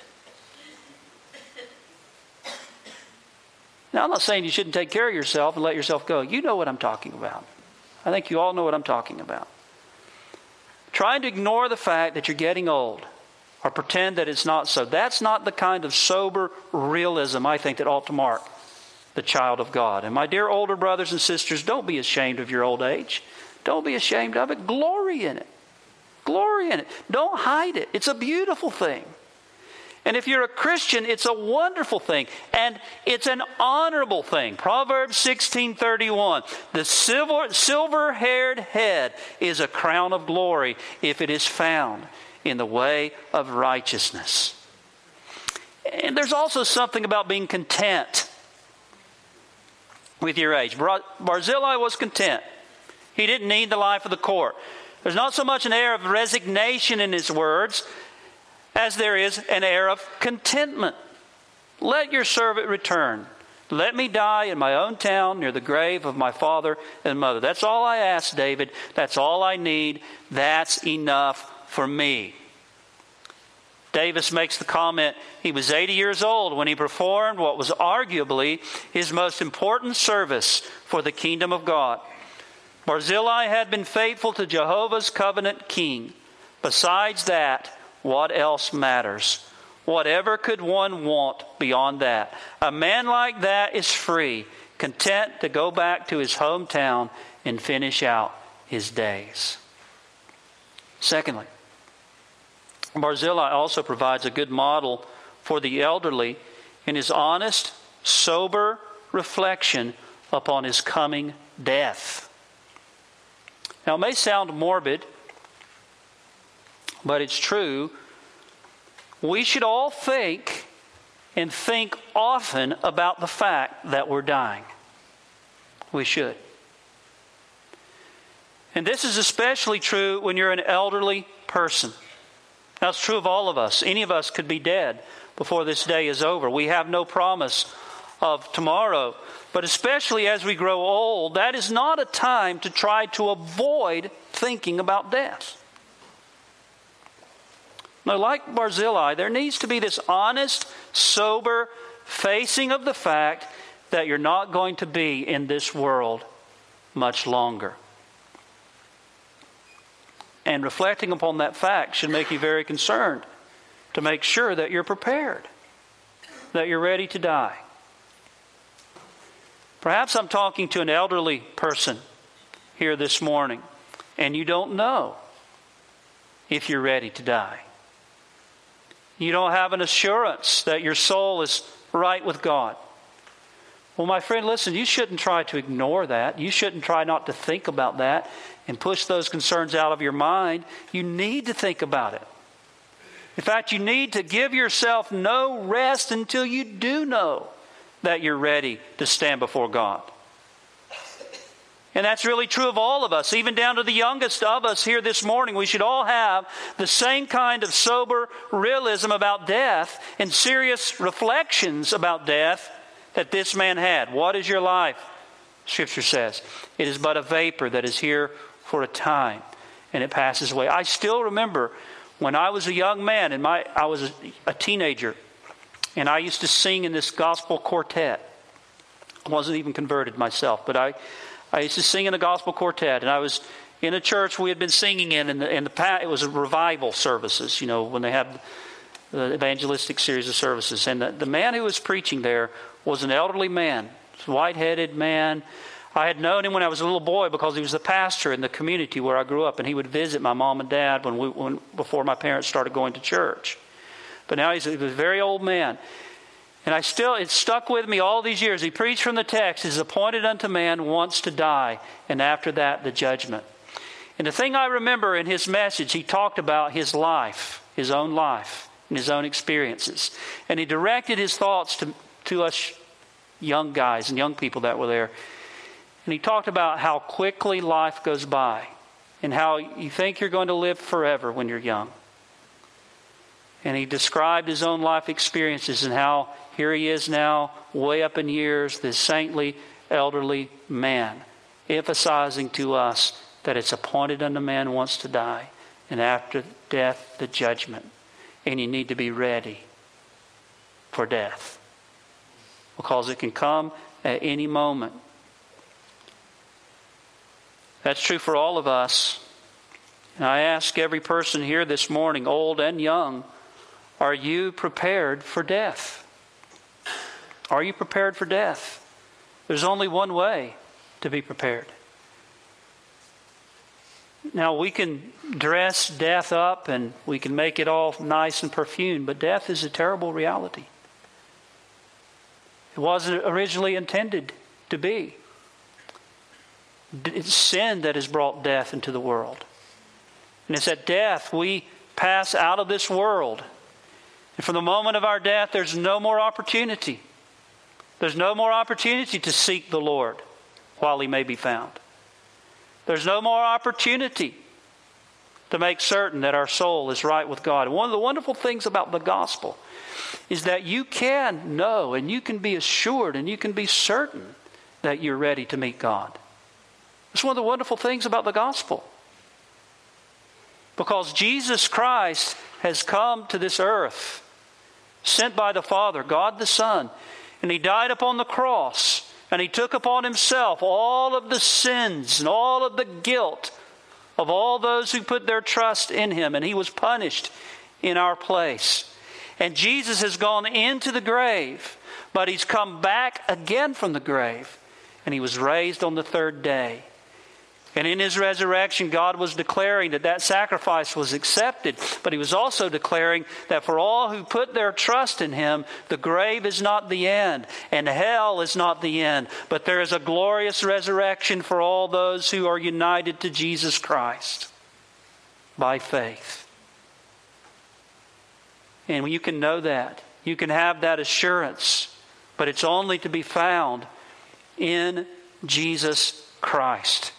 Now, I'm not saying you shouldn't take care of yourself and let yourself go. You know what I'm talking about. I think you all know what I'm talking about. Trying to ignore the fact that you're getting old or pretend that it's not so. That's not the kind of sober realism I think that ought to mark the child of God. And my dear older brothers and sisters, don't be ashamed of your old age. Don't be ashamed of it. Glory in it. Glory in it. Don't hide it. It's a beautiful thing. And if you're a Christian, it's a wonderful thing. And it's an honorable thing. Proverbs sixteen thirty-one. The silver, silver-haired head is a crown of glory if it is found in the way of righteousness. And there's also something about being content with your age. Barzillai was content. He didn't need the life of the court. There's not so much an air of resignation in his words as there is an air of contentment. Let your servant return. Let me die in my own town near the grave of my father and mother. That's all I ask, David. That's all I need. That's enough for me. Davis makes the comment, he was eighty years old when he performed what was arguably his most important service for the kingdom of God. Barzillai had been faithful to Jehovah's covenant king. Besides that, what else matters? Whatever could one want beyond that? A man like that is free, content to go back to his hometown and finish out his days. Secondly, Barzillai also provides a good model for the elderly in his honest, sober reflection upon his coming death. Now, it may sound morbid, but it's true. We should all think and think often about the fact that we're dying. We should. And this is especially true when you're an elderly person. That's true of all of us. Any of us could be dead before this day is over. We have no promise of tomorrow. But especially as we grow old, that is not a time to try to avoid thinking about death. Now, like Barzillai, there needs to be this honest, sober facing of the fact that you're not going to be in this world much longer. And reflecting upon that fact should make you very concerned to make sure that you're prepared, that you're ready to die. Perhaps I'm talking to an elderly person here this morning, and you don't know if you're ready to die. You don't have an assurance that your soul is right with God. Well, my friend, listen, you shouldn't try to ignore that. You shouldn't try not to think about that and push those concerns out of your mind. You need to think about it. In fact, you need to give yourself no rest until you do know that you're ready to stand before God. And that's really true of all of us, even down to the youngest of us here this morning. We should all have the same kind of sober realism about death and serious reflections about death that this man had. What is your life? Scripture says, it is but a vapor that is here for a time, and it passes away. I still remember when I was a young man, and my I was a, a teenager, and I used to sing in this gospel quartet. I wasn't even converted myself, but I, I used to sing in a gospel quartet, and I was in a church we had been singing in, and the, in the it was a revival services, you know, when they had the evangelistic series of services. And the, the man who was preaching there was an elderly man, a white-headed man. I had known him when I was a little boy because he was the pastor in the community where I grew up, and he would visit my mom and dad when we when before my parents started going to church. But now he's a very old man. And I still, it stuck with me all these years. He preached from the text, "It is appointed unto man once to die, and after that the judgment." And the thing I remember in his message, he talked about his life, his own life, and his own experiences. And he directed his thoughts to, to us young guys and young people that were there. And he talked about how quickly life goes by and how you think you're going to live forever when you're young. And he described his own life experiences and how here he is now, way up in years, this saintly, elderly man, emphasizing to us that it's appointed unto man once to die, and after death, the judgment. And you need to be ready for death, because it can come at any moment. That's true for all of us. And I ask every person here this morning, old and young, are you prepared for death? Are you prepared for death? There's only one way to be prepared. Now, we can dress death up and we can make it all nice and perfumed, but death is a terrible reality. It wasn't originally intended to be. It's sin that has brought death into the world. And it's at death we pass out of this world. And from the moment of our death, there's no more opportunity. There's no more opportunity to seek the Lord while He may be found. There's no more opportunity to make certain that our soul is right with God. And one of the wonderful things about the gospel is that you can know and you can be assured and you can be certain that you're ready to meet God. It's one of the wonderful things about the gospel. Because Jesus Christ has come to this earth, sent by the Father, God the Son, and He died upon the cross. And He took upon Himself all of the sins and all of the guilt of all those who put their trust in Him. And He was punished in our place. And Jesus has gone into the grave, but He's come back again from the grave. And He was raised on the third day. And in His resurrection, God was declaring that that sacrifice was accepted. But He was also declaring that for all who put their trust in Him, the grave is not the end, and hell is not the end. But there is a glorious resurrection for all those who are united to Jesus Christ by faith. And you can know that. You can have that assurance. But it's only to be found in Jesus Christ.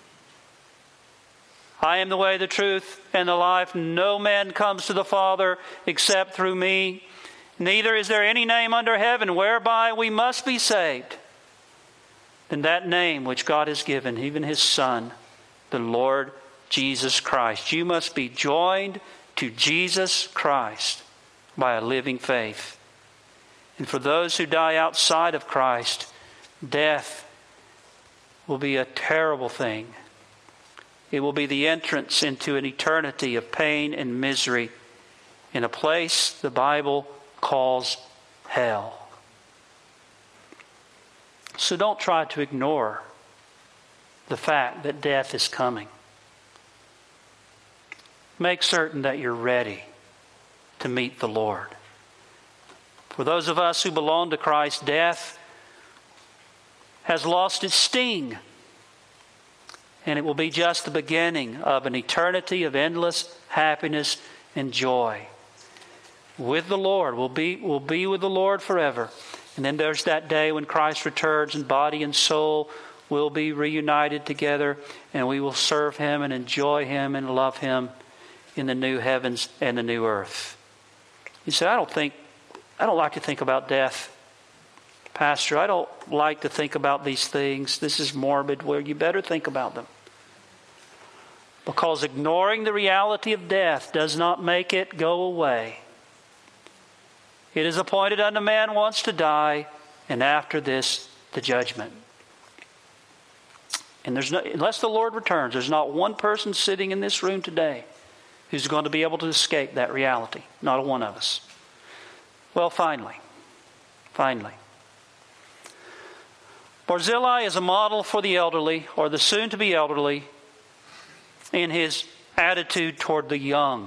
I am the way, the truth, and the life. No man comes to the Father except through me. Neither is there any name under heaven whereby we must be saved than that name which God has given, even His Son, the Lord Jesus Christ. You must be joined to Jesus Christ by a living faith. And for those who die outside of Christ, death will be a terrible thing. It will be the entrance into an eternity of pain and misery in a place the Bible calls hell. So don't try to ignore the fact that death is coming. Make certain that you're ready to meet the Lord. For those of us who belong to Christ, death has lost its sting. And it will be just the beginning of an eternity of endless happiness and joy. With the Lord. We'll be, we'll be with the Lord forever. And then there's that day when Christ returns and body and soul will be reunited together. And we will serve Him and enjoy Him and love Him in the new heavens and the new earth. You say, I don't think, I don't like to think about death. Pastor, I don't like to think about these things. This is morbid. Well, you better think about them. Because ignoring the reality of death does not make it go away. It is appointed unto man once to die, and after this, the judgment. And there's no, unless the Lord returns, there's not one person sitting in this room today who's going to be able to escape that reality. Not a one of us. Well, finally, finally. Barzillai is a model for the elderly, or the soon-to-be elderly, in his attitude toward the young.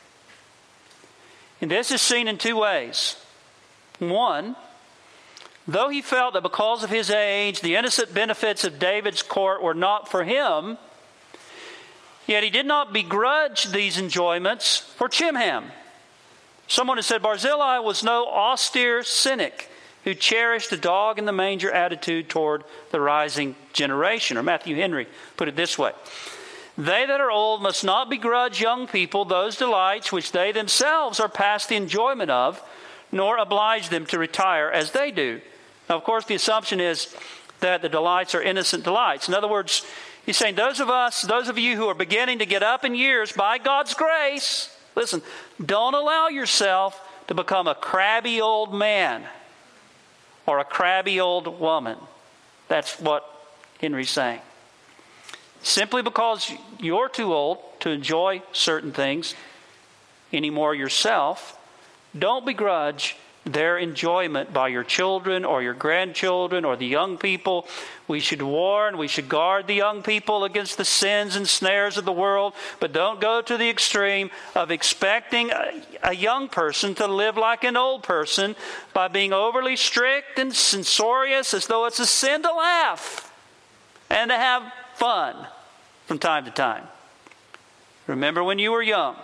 And this is seen in two ways. One, though he felt that because of his age, the innocent benefits of David's court were not for him, yet he did not begrudge these enjoyments for Chimham. Someone has said Barzillai was no austere cynic who cherished a dog in the manger attitude toward the rising generation. Or Matthew Henry put it this way. They that are old must not begrudge young people those delights which they themselves are past the enjoyment of, nor oblige them to retire as they do. Now, of course, the assumption is that the delights are innocent delights. In other words, he's saying those of us, those of you who are beginning to get up in years by God's grace, listen, don't allow yourself to become a crabby old man or a crabby old woman. That's what Henry's saying. Simply because you're too old to enjoy certain things anymore yourself, don't begrudge their enjoyment by your children or your grandchildren or the young people. We should warn, we should guard the young people against the sins and snares of the world, but don't go to the extreme of expecting a, a young person to live like an old person by being overly strict and censorious as though it's a sin to laugh and to have fun from time to time. Remember when you were young,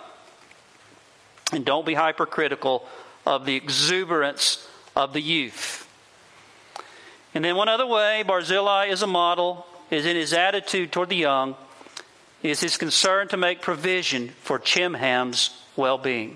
and don't be hypercritical of the exuberance of the youth. And then one other way Barzillai is a model is in his attitude toward the young, is his concern to make provision for Chimham's well-being.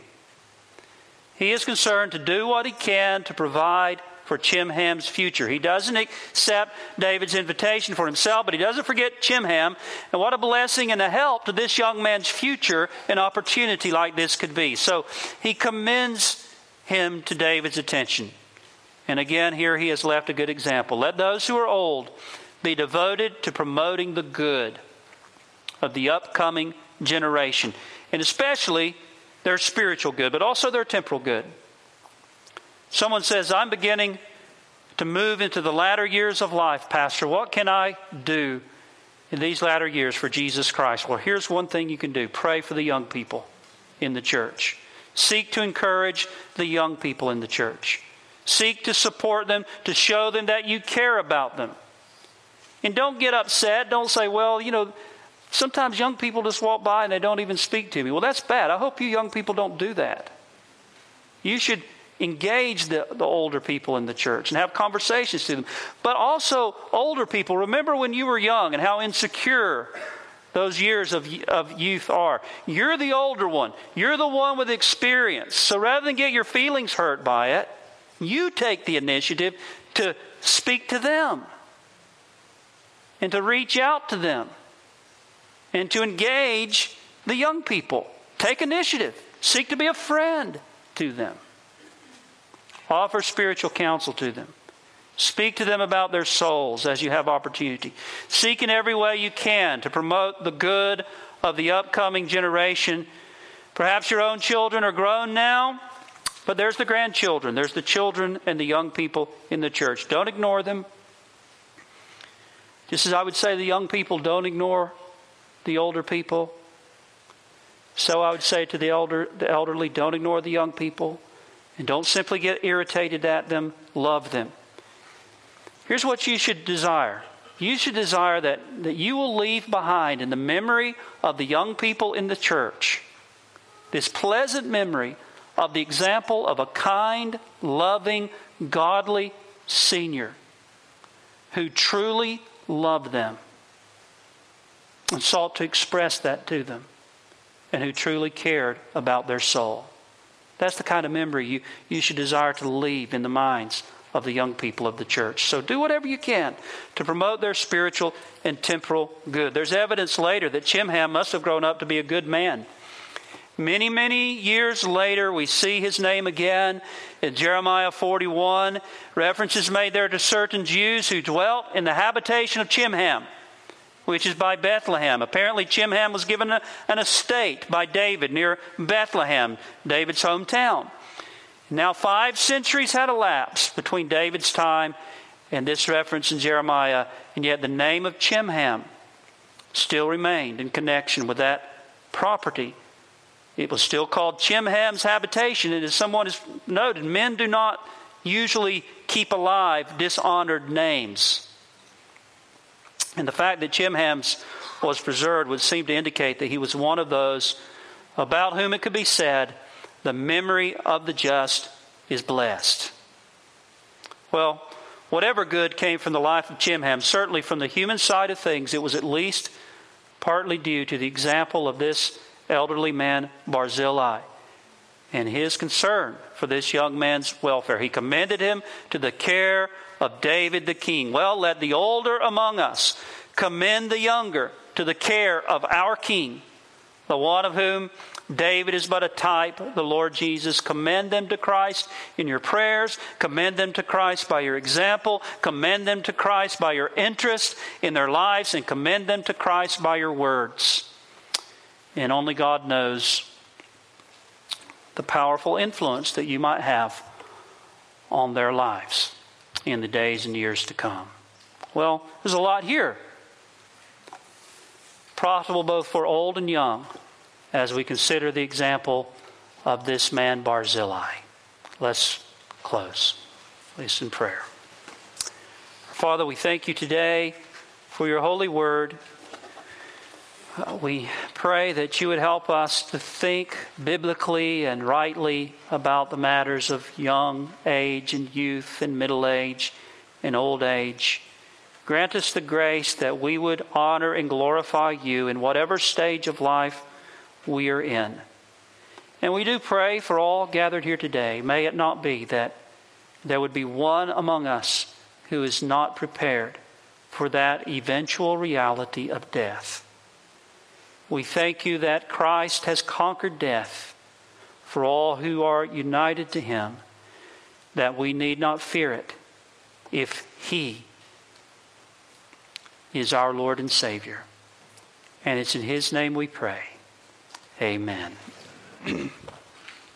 He is concerned to do what he can to provide for Chimham's future. He doesn't accept David's invitation for himself, but he doesn't forget Chimham. And what a blessing and a help to this young man's future an opportunity like this could be. So he commends him to David's attention. And again, here he has left a good example. Let those who are old be devoted to promoting the good of the upcoming generation, and especially their spiritual good, but also their temporal good. Someone says, I'm beginning to move into the latter years of life, Pastor. What can I do in these latter years for Jesus Christ? Well, here's one thing you can do. Pray for the young people in the church. Seek to encourage the young people in the church. Seek to support them, to show them that you care about them. And don't get upset. Don't say, well, you know, sometimes young people just walk by and they don't even speak to me. Well, that's bad. I hope you young people don't do that. You should engage the, the older people in the church and have conversations to them. But also, older people, remember when you were young and how insecure those years of, of youth are. You're the older one. You're the one with experience. So rather than get your feelings hurt by it, you take the initiative to speak to them and to reach out to them and to engage the young people. Take initiative. Seek to be a friend to them. Offer spiritual counsel to them. Speak to them about their souls as you have opportunity. Seek in every way you can to promote the good of the upcoming generation. Perhaps your own children are grown now, but there's the grandchildren. There's the children and the young people in the church. Don't ignore them. Just as I would say the young people don't ignore the older people, so I would say to the elder, the elderly, don't ignore the young people. And don't simply get irritated at them. Love them. Here's what you should desire. You should desire that, that you will leave behind in the memory of the young people in the church this pleasant memory of the example of a kind, loving, godly senior who truly loved them and sought to express that to them, and who truly cared about their soul. That's the kind of memory you, you should desire to leave in the minds of the young people of the church. So do whatever you can to promote their spiritual and temporal good. There's evidence later that Chimham must have grown up to be a good man. Many, many years later, we see his name again in Jeremiah forty-one. References made there to certain Jews who dwelt in the habitation of Chimham, which is by Bethlehem. Apparently, Chimham was given a, an estate by David near Bethlehem, David's hometown. Now, five centuries had elapsed between David's time and this reference in Jeremiah, and yet the name of Chimham still remained in connection with that property. It was still called Chimham's habitation, and as someone has noted, men do not usually keep alive dishonored names. And the fact that Chimham's was preserved would seem to indicate that he was one of those about whom it could be said, the memory of the just is blessed. Well, whatever good came from the life of Chimham, certainly from the human side of things, it was at least partly due to the example of this elderly man, Barzillai, and his concern for this young man's welfare. He commended him to the care of David the king. Well, let the older among us commend the younger to the care of our king, the one of whom David is but a type, the Lord Jesus. Commend them to Christ in your prayers. Commend them to Christ by your example. Commend them to Christ by your interest in their lives. And commend them to Christ by your words. And only God knows the powerful influence that you might have on their lives in the days and years to come. Well, there's a lot here. Profitable both for old and young as we consider the example of this man Barzillai. Let's close, at least in prayer. Father, we thank you today for your holy word. Uh, we pray that you would help us to think biblically and rightly about the matters of young age and youth and middle age and old age. Grant us the grace that we would honor and glorify you in whatever stage of life we are in. And we do pray for all gathered here today. May it not be that there would be one among us who is not prepared for that eventual reality of death. We thank you that Christ has conquered death for all who are united to him, that we need not fear it if he is our Lord and Savior. And it's in his name we pray. Amen.